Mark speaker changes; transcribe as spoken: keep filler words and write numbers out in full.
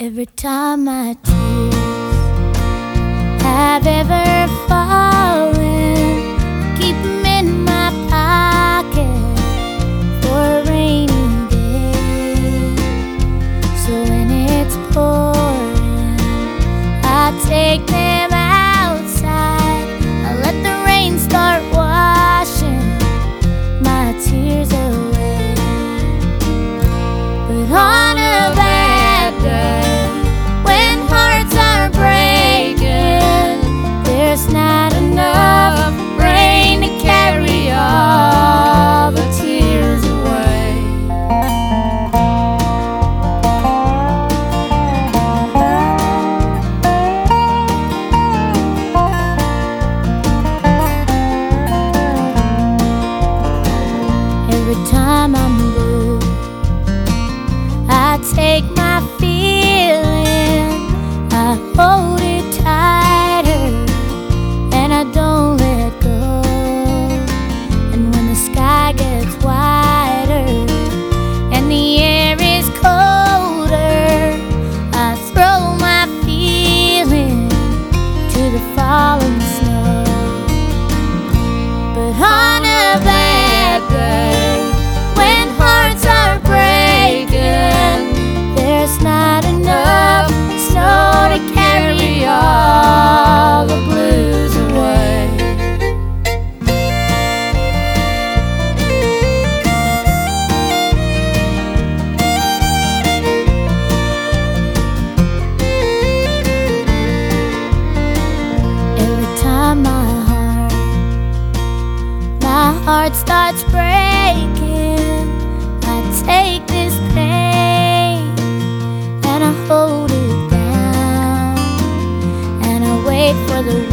Speaker 1: Every time my tears have ever fallen, keep them in my pocket for a rainy day. So when it's pouring, I take them outside. I let the rain start washing my tears away. But on a bad day, there's not enough rain to carry all the tears away. Every time I'm blue, I take my feeling, I hold it tighter, I don't let go. And when the sky gets wider and the air is colder, I throw my feeling to the falling snow. But on a bad day, when hearts are breaking, there's not enough snow to carry all the blues away. Every time my heart, my heart starts breaking, I take this pain and I hold it down, and I wait for the